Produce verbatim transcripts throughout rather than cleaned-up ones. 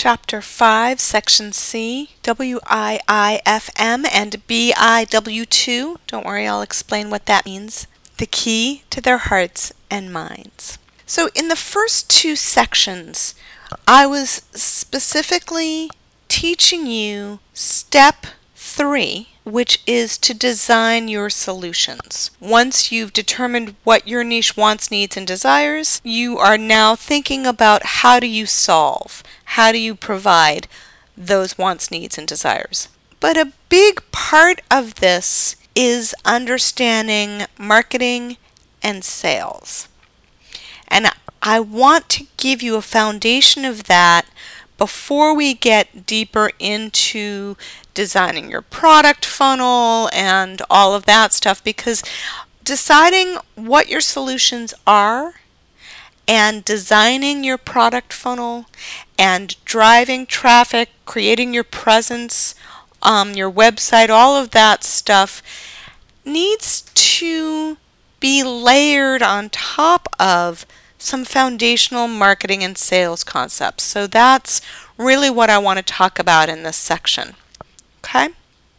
Chapter five, Section C, W I I F M and B I W two. Don't worry, I'll explain what that means. The key to their hearts and minds. So in the first two sections, I was specifically teaching you step three, which is to design your solutions. Once you've determined what your niche wants, needs, and desires, you are now thinking about how do you solve, how do you provide those wants, needs, and desires. But a big part of this is understanding marketing and sales. And I want to give you a foundation of that before we get deeper into designing your product funnel and all of that stuff, because deciding what your solutions are and designing your product funnel and driving traffic, creating your presence, um, your website, all of that stuff needs to be layered on top of some foundational marketing and sales concepts. So that's really what I want to talk about in this section. Okay?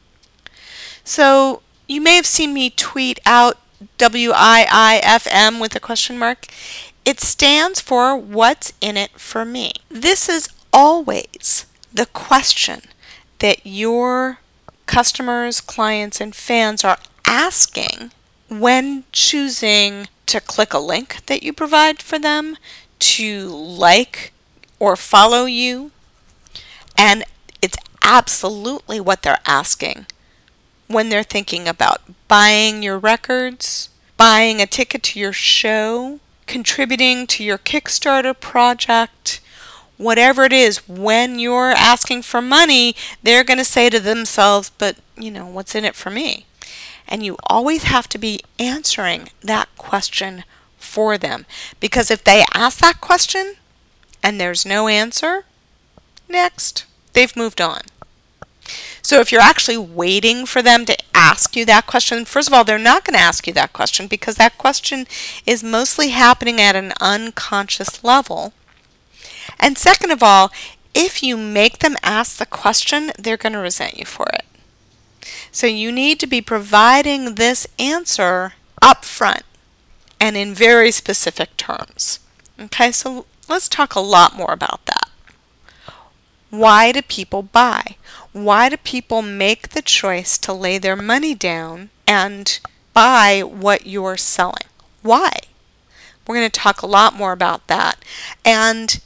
So you may have seen me tweet out W I I F M with a question mark. It stands for what's in it for me. This is always the question that your customers, clients, and fans are asking when choosing to click a link that you provide for them, to like or follow you. And it's absolutely what they're asking when they're thinking about buying your records, buying a ticket to your show, contributing to your Kickstarter project, whatever it is. When you're asking for money, they're going to say to themselves, but you know, what's in it for me? And you always have to be answering that question for them. Because if they ask that question and there's no answer, next, they've moved on. So if you're actually waiting for them to ask you that question, first of all, they're not going to ask you that question because that question is mostly happening at an unconscious level. And second of all, if you make them ask the question, they're going to resent you for it. So you need to be providing this answer up front and in very specific terms. Okay, so let's talk a lot more about that. Why do people buy? Why do people make the choice to lay their money down and buy what you're selling? Why? We're going to talk a lot more about that. And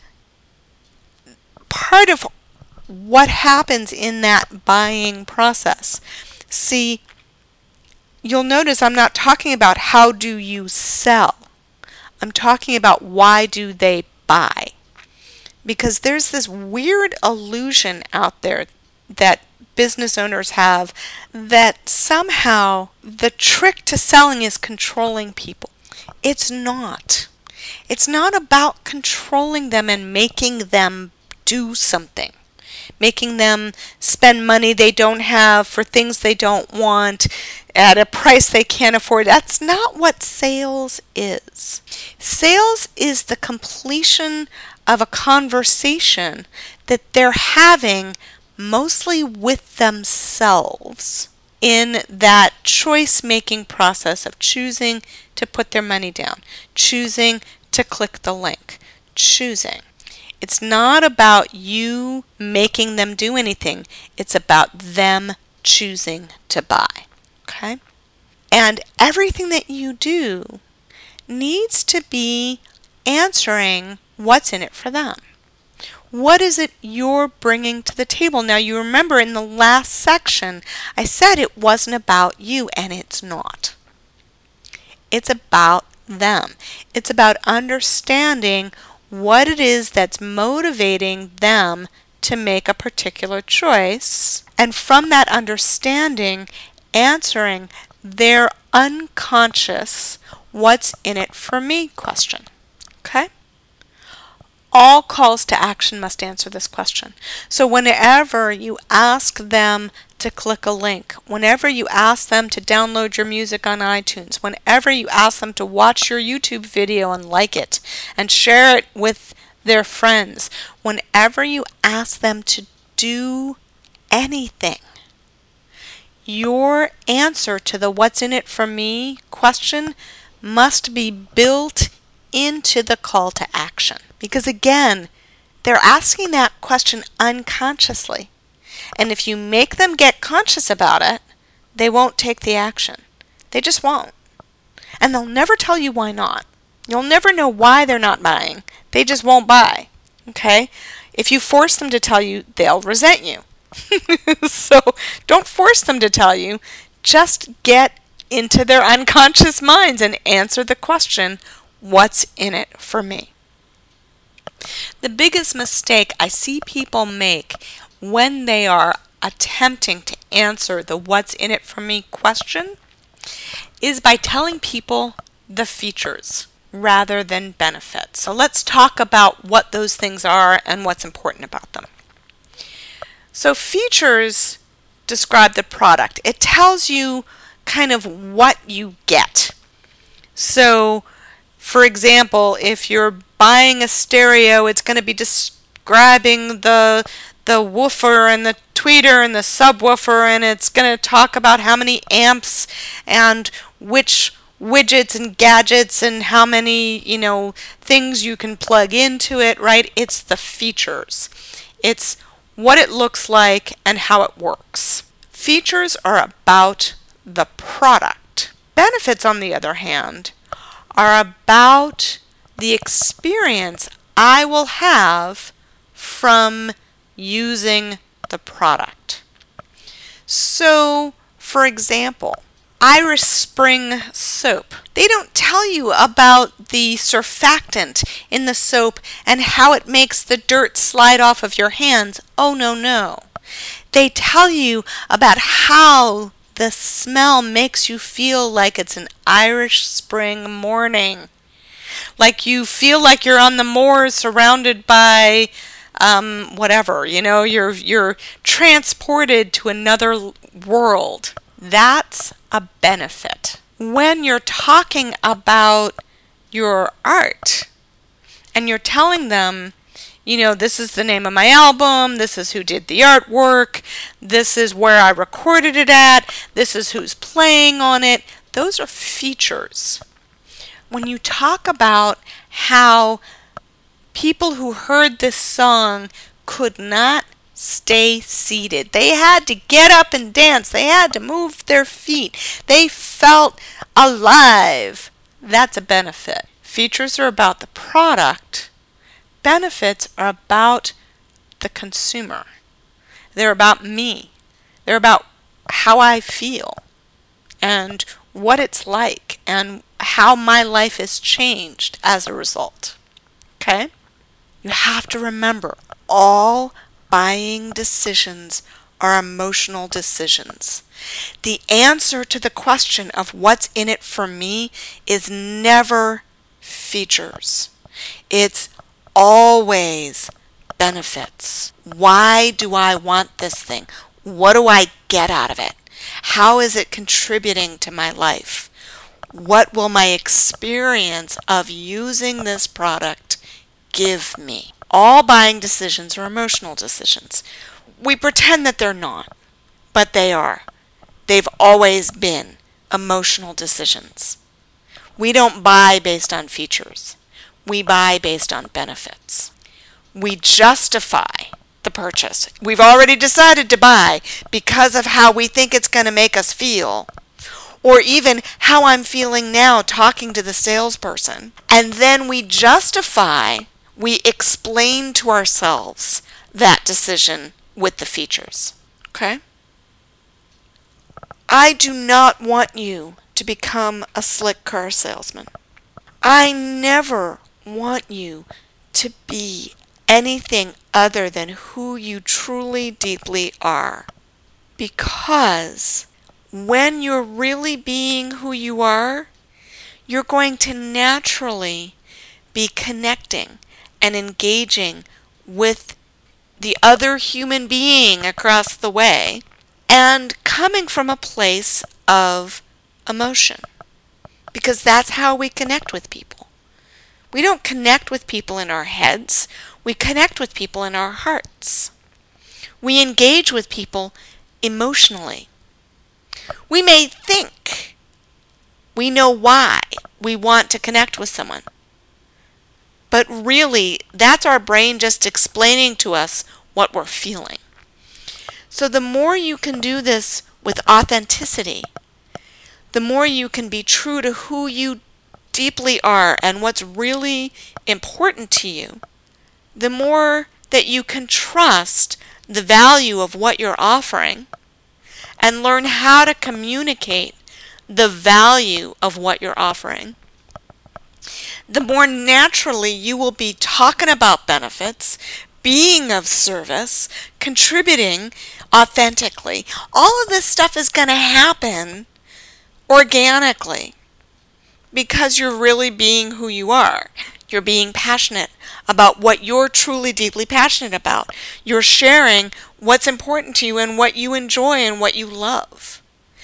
part of what happens in that buying process. See, you'll notice I'm not talking about how do you sell. I'm talking about why do they buy. Because there's this weird illusion out there that business owners have that somehow the trick to selling is controlling people. It's not. It's not about controlling them and making them do something. Making them spend money they don't have for things they don't want at a price they can't afford. That's not what sales is. Sales is the completion of a conversation that they're having mostly with themselves in that choice-making process of choosing to put their money down, choosing to click the link, choosing. It's not about you making them do anything. It's about them choosing to buy. Okay? And everything that you do needs to be answering what's in it for them. What is it you're bringing to the table? Now, you remember in the last section, I said it wasn't about you, and it's not. It's about them. It's about understanding what it is that's motivating them to make a particular choice, and from that understanding, answering their unconscious what's in it for me question. Okay? All calls to action must answer this question. So whenever you ask them to click a link, whenever you ask them to download your music on iTunes, whenever you ask them to watch your YouTube video and like it and share it with their friends, whenever you ask them to do anything, your answer to the what's in it for me question must be built into the call to action. Because again, they're asking that question unconsciously. And if you make them get conscious about it, they won't take the action. They just won't. And they'll never tell you why not. You'll never know why they're not buying. They just won't buy. Okay? If you force them to tell you, they'll resent you. So don't force them to tell you. Just get into their unconscious minds and answer the question, what's in it for me? The biggest mistake I see people make when they are attempting to answer the what's in it for me question is by telling people the features rather than benefits. So let's talk about what those things are and what's important about them. So features describe the product. It tells you kind of what you get. So for example, if you're buying a stereo, it's going to be describing the the woofer and the tweeter and the subwoofer, and it's going to talk about how many amps and which widgets and gadgets and how many, you know, things you can plug into it, right? It's the features. It's what it looks like and how it works. Features are about the product. Benefits, on the other hand, are about the experience I will have from using the product. So, for example, Irish Spring soap. They don't tell you about the surfactant in the soap and how it makes the dirt slide off of your hands. Oh, no, no. They tell you about how the smell makes you feel like it's an Irish spring morning. Like you feel like you're on the moors surrounded by um, whatever, you know, you're, you're transported to another world. That's a benefit. When you're talking about your art and you're telling them, you know, this is the name of my album, this is who did the artwork, this is where I recorded it at, this is who's playing on it, those are features. When you talk about how people who heard this song could not stay seated, they had to get up and dance, they had to move their feet, they felt alive, that's a benefit. Features are about the product. Benefits are about the consumer. They're about me. They're about how I feel and what it's like and how my life is changed as a result. Okay? You have to remember, all buying decisions are emotional decisions. The answer to the question of what's in it for me is never features. It's always benefits. Why do I want this thing? What do I get out of it? How is it contributing to my life? What will my experience of using this product give me? All buying decisions are emotional decisions. We pretend that they're not, but they are. They've always been emotional decisions. We don't buy based on features. We buy based on benefits. We justify the purchase. We've already decided to buy because of how we think it's going to make us feel, or even how I'm feeling now talking to the salesperson. And then we justify, we explain to ourselves that decision with the features. Okay? I do not want you to become a slick car salesman. I never want you to be anything other than who you truly deeply are. Because when you're really being who you are, you're going to naturally be connecting and engaging with the other human being across the way and coming from a place of emotion. Because that's how we connect with people. We don't connect with people in our heads. We connect with people in our hearts. We engage with people emotionally. We may think we know why we want to connect with someone, but really, that's our brain just explaining to us what we're feeling. So the more you can do this with authenticity, the more you can be true to who you deeply are and what's really important to you, the more that you can trust the value of what you're offering and learn how to communicate the value of what you're offering, the more naturally you will be talking about benefits, being of service, contributing authentically. All of this stuff is going to happen organically because you're really being who you are. You're being passionate about what you're truly deeply passionate about. You're sharing what's important to you and what you enjoy and what you love.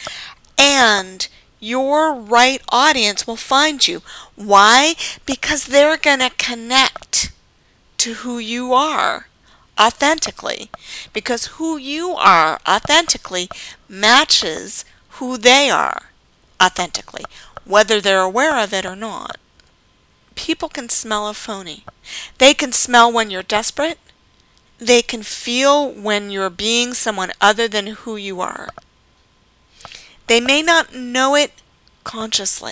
And your right audience will find you. Why? Because they're going to connect to who you are authentically. Because who you are authentically matches who they are authentically, whether they're aware of it or not. People can smell a phony. They can smell when you're desperate. They can feel when you're being someone other than who you are. They may not know it consciously,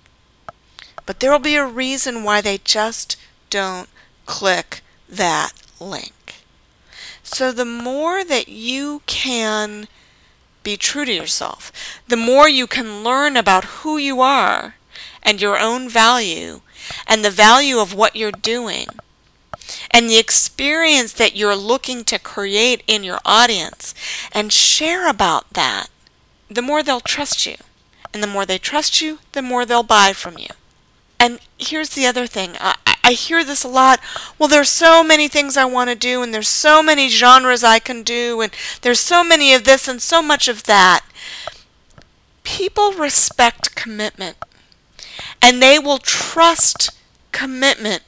but there will be a reason why they just don't click that link. So the more that you can be true to yourself, the more you can learn about who you are and your own value and the value of what you're doing and the experience that you're looking to create in your audience and share about that, the more they'll trust you. And the more they trust you, the more they'll buy from you. And here's the other thing. I, I hear this a lot. Well, there's so many things I want to do, and there's so many genres I can do, and there's so many of this and so much of that. People respect commitment, and they will trust commitment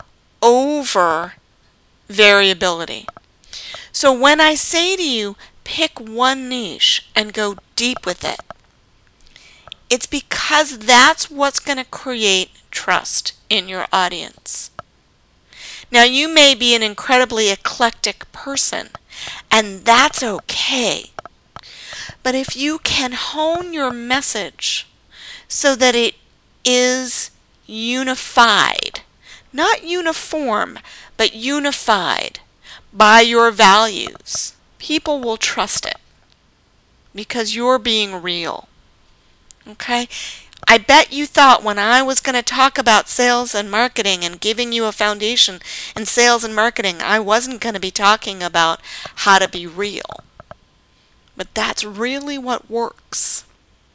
over variability. So when I say to you, pick one niche and go deep with it, it's because that's what's going to create trust in your audience. Now, you may be an incredibly eclectic person, and that's okay. But if you can hone your message so that it is unified, not uniform, but unified by your values, people will trust it because you're being real. Okay? I bet you thought when I was going to talk about sales and marketing and giving you a foundation in sales and marketing, I wasn't going to be talking about how to be real. But that's really what works.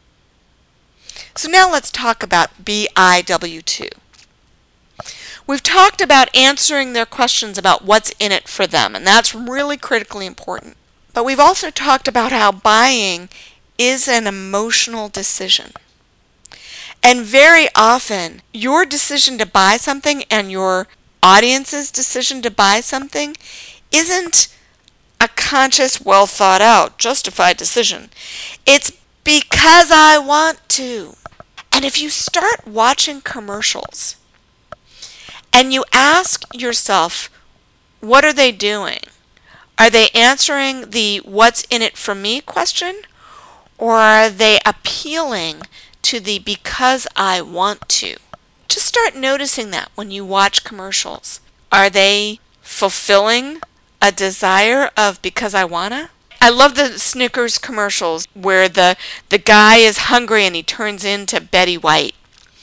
So now let's talk about B I W two. We've talked about answering their questions about what's in it for them, and that's really critically important. But we've also talked about how buying is an emotional decision. And very often, your decision to buy something and your audience's decision to buy something isn't a conscious, well thought out, justified decision. It's because I want to. And if you start watching commercials and you ask yourself, what are they doing? Are they answering the what's in it for me question? Or are they appealing to the because I want to? Just start noticing that when you watch commercials. Are they fulfilling a desire of because I wanna? I love the Snickers commercials where the, the guy is hungry and he turns into Betty White.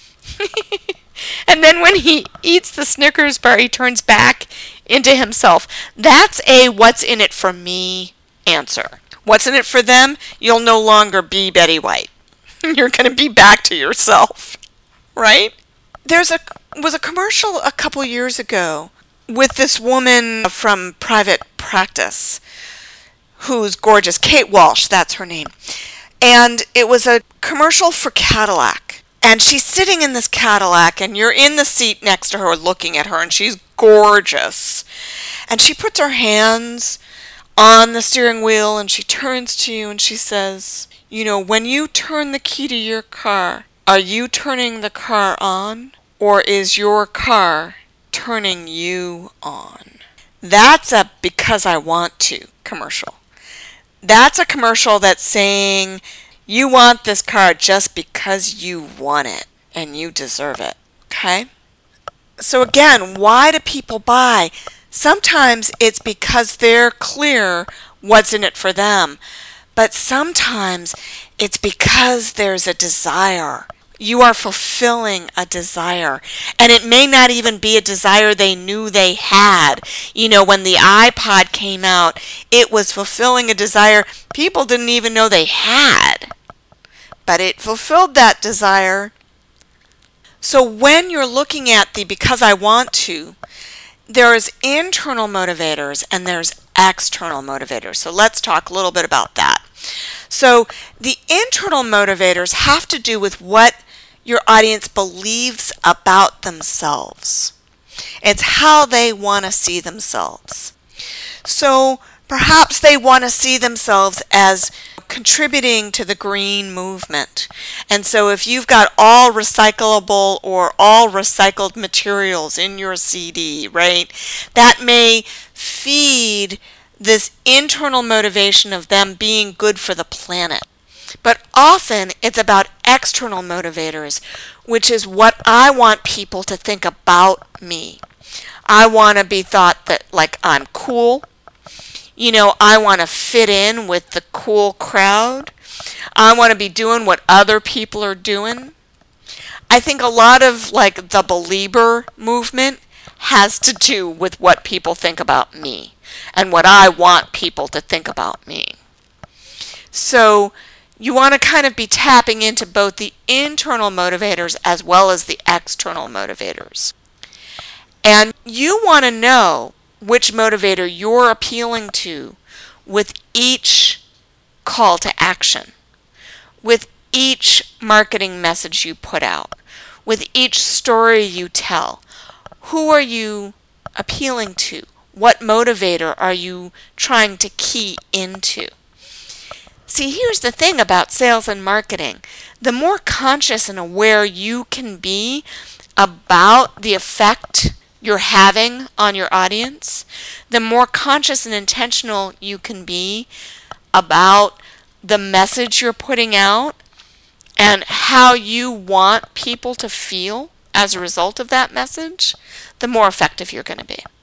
And then when he eats the Snickers bar, he turns back into himself. That's a what's in it for me answer. What's in it for them? You'll no longer be Betty White. You're going to be back to yourself, right? There's a was a commercial a couple years ago with this woman from Private Practice who's gorgeous. Kate Walsh, that's her name. And it was a commercial for Cadillac. And she's sitting in this Cadillac, and you're in the seat next to her looking at her, and she's gorgeous. And she puts her hands on the steering wheel, and she turns to you and she says, you know, when you turn the key to your car, are you turning the car on, or is your car turning you on? That's a because I want to commercial. That's a commercial that's saying you want this car just because you want it and you deserve it. Okay? So again, why do people buy? Sometimes it's because they're clear what's in it for them. But sometimes it's because there's a desire. You are fulfilling a desire. And it may not even be a desire they knew they had. You know, when the iPod came out, it was fulfilling a desire people didn't even know they had. But it fulfilled that desire. So when you're looking at the because I want to, there's internal motivators and there's external motivators. So let's talk a little bit about that. So the internal motivators have to do with what your audience believes about themselves. It's how they want to see themselves. So perhaps they want to see themselves as contributing to the green movement. And so if you've got all recyclable or all recycled materials in your C D, right, that may feed this internal motivation of them being good for the planet. But often it's about external motivators, which is what I want people to think about me. I want to be thought that like I'm cool. You know, I want to fit in with the cool crowd. I want to be doing what other people are doing. I think a lot of like the believer movement has to do with what people think about me and what I want people to think about me. So you want to kind of be tapping into both the internal motivators as well as the external motivators. And you want to know which motivator you're appealing to with each call to action, with each marketing message you put out, with each story you tell. Who are you appealing to? What motivator are you trying to key into? See, here's the thing about sales and marketing. The more conscious and aware you can be about the effect you're having on your audience, the more conscious and intentional you can be about the message you're putting out and how you want people to feel as a result of that message, the more effective you're going to be.